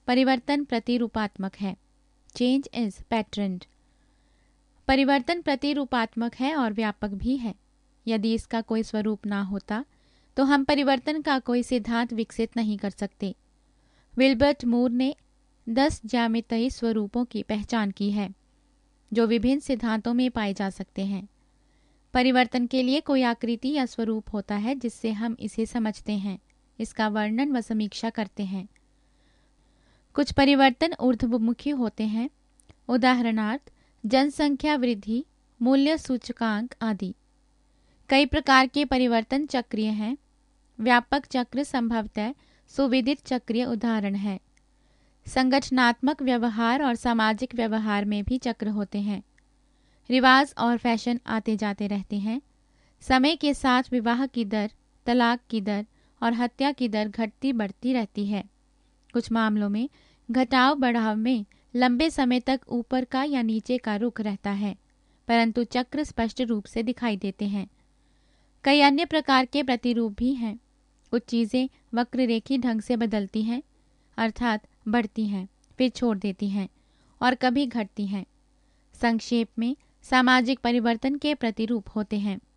परिवर्तन प्रतिरूपात्मक है। Change is patterned. परिवर्तन प्रतिरूपात्मक है और व्यापक भी है। यदि इसका कोई स्वरूप ना होता तो हम परिवर्तन का कोई सिद्धांत विकसित नहीं कर सकते। विल्बर्ट मूर ने 10 ज्यामितीय स्वरूपों की पहचान की है जो विभिन्न सिद्धांतों में पाए जा सकते हैं। परिवर्तन के लिए कोई आकृति या स्वरूप होता है जिससे हम इसे समझते हैं, इसका वर्णन व समीक्षा करते हैं। कुछ परिवर्तन ऊर्ध्वमुखी होते हैं, उदाहरणार्थ जनसंख्या वृद्धि, मूल्य सूचकांक आदि। कई प्रकार के परिवर्तन चक्रीय हैं। व्यापक चक्र संभवतः सुविदित चक्रीय उदाहरण है। संगठनात्मक व्यवहार और सामाजिक व्यवहार में भी चक्र होते हैं। रिवाज और फैशन आते जाते रहते हैं। समय के साथ विवाह की दर, तलाक की दर और हत्या की दर घटती बढ़ती रहती है। कुछ मामलों में घटाव बढ़ाव में लंबे समय तक ऊपर का या नीचे का रुख रहता है, परंतु चक्र स्पष्ट रूप से दिखाई देते हैं। कई अन्य प्रकार के प्रतिरूप भी हैं। कुछ चीज़ें वक्ररेखी ढंग से बदलती हैं, अर्थात बढ़ती हैं, फिर छोड़ देती हैं और कभी घटती हैं। संक्षेप में सामाजिक परिवर्तन के प्रतिरूप होते हैं।